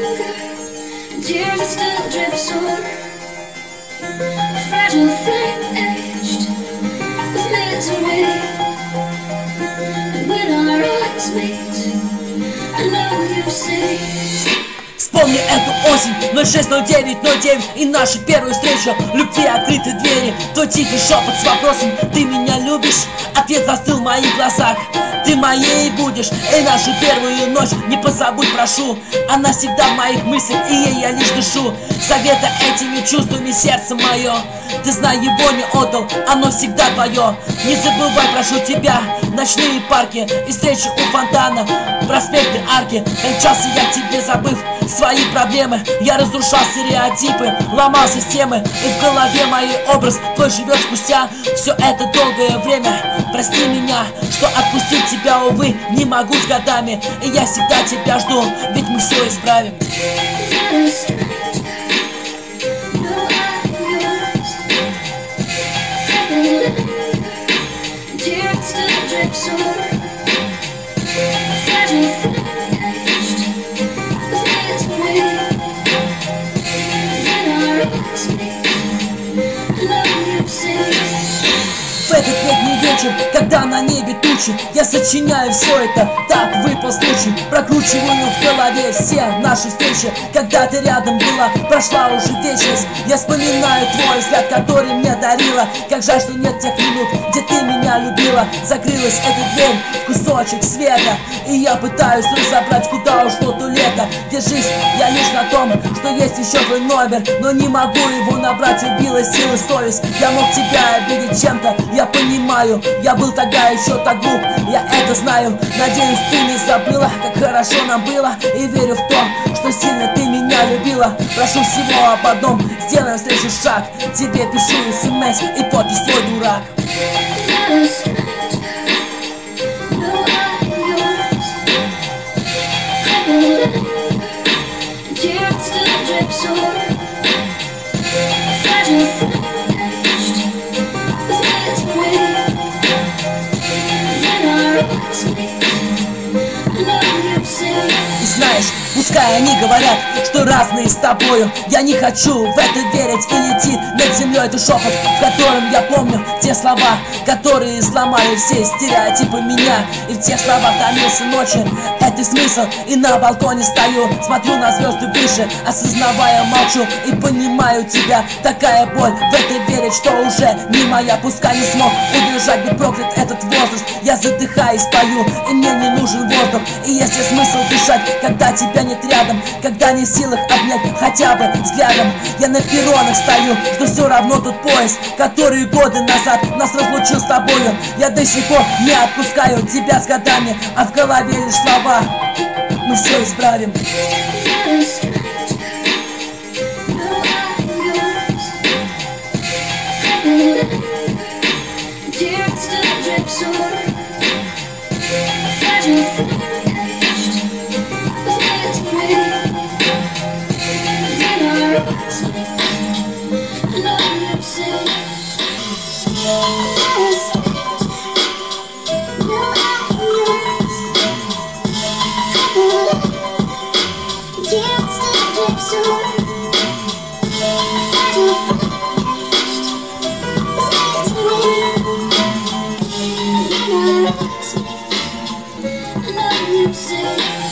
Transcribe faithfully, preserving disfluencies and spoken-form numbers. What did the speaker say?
anger, tears that still drip sore. A fragile flame edged with misery. And when our eyes meet, I know you see. Вспомни эту осень, ноль шесть ноль девять ноль девять и нашу первую встречу. Любви открыты двери, твой тихий шепот с вопросом: ты меня любишь? Ответ застыл в моих глазах: ты моей будешь. И нашу первую ночь не позабудь, прошу. Она всегда в моих мыслях, и ей я лишь дышу. Совета этими чувствами сердце мое, ты знай, его не отдал, оно всегда твое. Не забывай, прошу тебя, ночные парки и встречи у фонтана, проспекты, арки. Кончался я тебе, забыв свои проблемы. Я разрушал стереотипы, ломал системы, и в голове моей образ твой живет спустя все это долгое время. Прости меня, что отпустить тебя, увы, не могу с годами. И я всегда тебя жду, ведь мы все исправим. В этот летний вечер, когда на небе тучи, я сочиняю все это, так выпал случай. Прокручиваю в голове все наши встречи. Когда ты рядом была, прошла уже вечность. Я вспоминаю твой взгляд, который мне дарила. Как жаль, что нет тех минут, где ты меня любила. Закрылась эта дверь, кусочек света, и я пытаюсь разобрать, куда ушло то лето. Держись, я лишь на том, что есть еще твой номер, но не могу его набрать, убила силы совесть. Я мог тебя обидеть чем-то, я понимаю, я был тогда еще так глуп, я это знаю. Надеюсь, ты не забыла, как хорошо нам было, и верю в то, что сильно ты меня любила. Прошу всего об одном, сделаем встречу шаг. Тебе пишу смс и подпись твой дурак. И знаешь, пускай они говорят, что разные с тобою, я не хочу в это верить, и летит над землей этот шепот, в котором я помню те слова, которые сломали все стереотипы меня. И в тех словах томился ночи, это смысл. И на балконе стою, смотрю на звезды выше, осознавая, молчу и понимаю тебя. Такая боль в это верить, что уже не моя. Пускай не смог удержать, будь проклят этот возраст. Я задыхаюсь, пою, и мне не нужен воздух. И если смысл дышать, когда тебя нет рядом, когда не в силах обнять хотя бы взглядом. Я на перронах стою, что все равно тут поезд, который годы назад нас разлучил с тобою. Я до сих пор не отпускаю тебя с годами, а в голове лишь слова: мы все исправим. I know you say